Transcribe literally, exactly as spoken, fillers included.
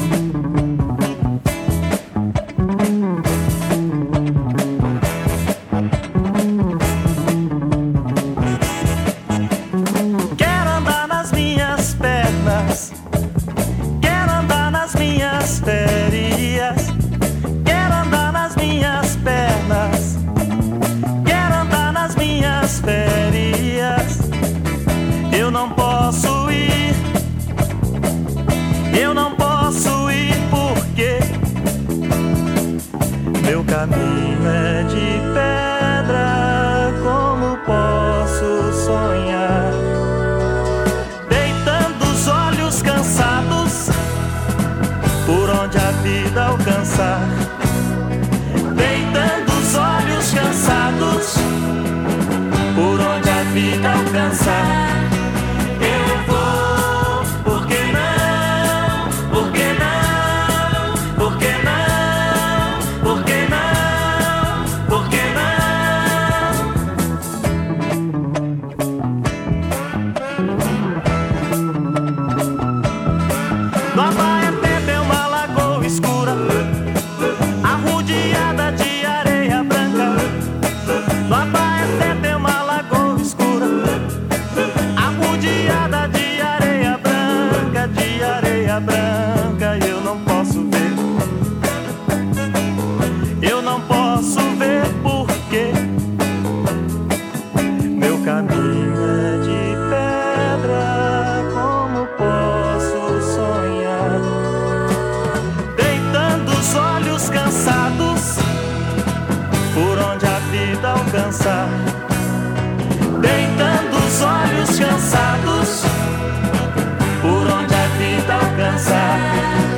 Quero andar nas minhas pernas, quero andar nas minhas férias, quero andar nas minhas pernas, quero andar nas minhas férias. Eu não posso ir, eu não posso ir porque meu caminho é de pedra. Como posso sonhar? Deitando os olhos cansados por onde a vida alcançar. Deitando os olhos cansados por onde a vida alcançar. Eu vou, por que não? Por que não? Por que não? Por que não? Por que não? No Abaeté tem uma lagoa escura, arrodeada de areia branca. No Abaeté tem uma lagoa escura, arrodeada de areia branca, de areia branca. E eu não posso ver, eu não posso ver porque meu caminho é de pedra. Como posso sonhar? Deitando os olhos cansados por onde a vida alcançar. Deitando os olhos cansados por onde a vida alcançar.